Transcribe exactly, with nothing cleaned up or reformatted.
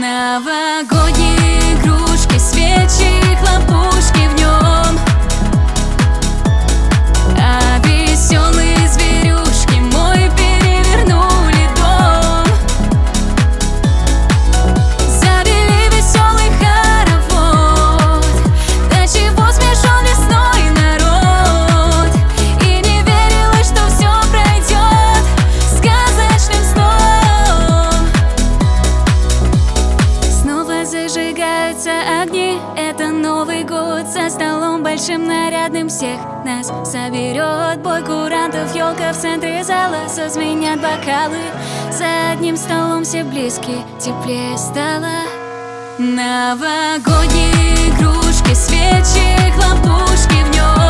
Новогодние игрушки, свечи, хлопушки в нем, а веселые зверюшки мой перевернули дом. Завели веселый хоровод, до чего смешон весной народ, и не верилось, что все пройдет сказочным сном. Снова зажигаются огни, это Новый год, за столом большим нарядным всех нас соберет. Бой курантов, елка в центре зала, зазвенят бокалы, за одним столом все близкие, теплее стало. Новогодние игрушки, свечи, хлопушки в нем.